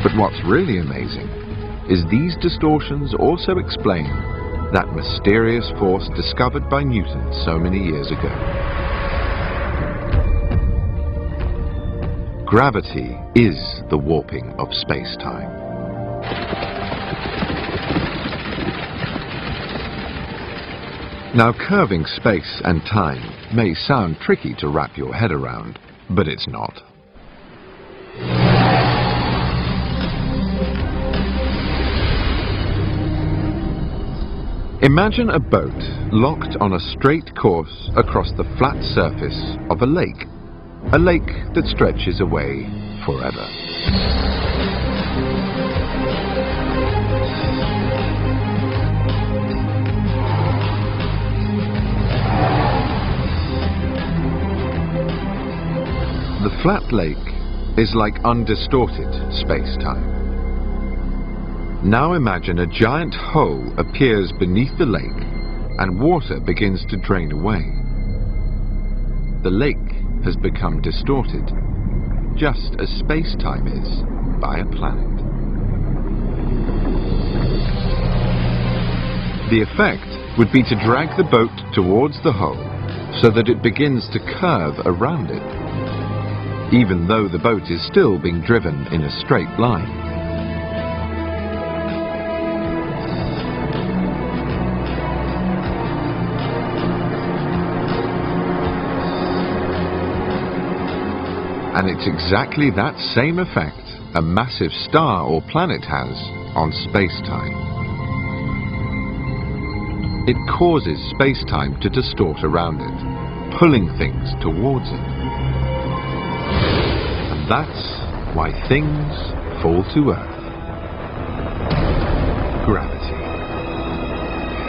But what's really amazing is these distortions also explain that mysterious force discovered by Newton so many years ago. Gravity is the warping of space-time. Now, curving space and time may sound tricky to wrap your head around, but it's not. Imagine a boat locked on a straight course across the flat surface of a lake that stretches away forever. The flat lake is like undistorted space-time. Now imagine a giant hole appears beneath the lake and water begins to drain away. The lake has become distorted, just as space-time is by a planet. The effect would be to drag the boat towards the hole so that it begins to curve around it, even though the boat is still being driven in a straight line. And it's exactly that same effect a massive star or planet has on space-time. It causes space-time to distort around it, pulling things towards it. And that's why things fall to Earth. Gravity.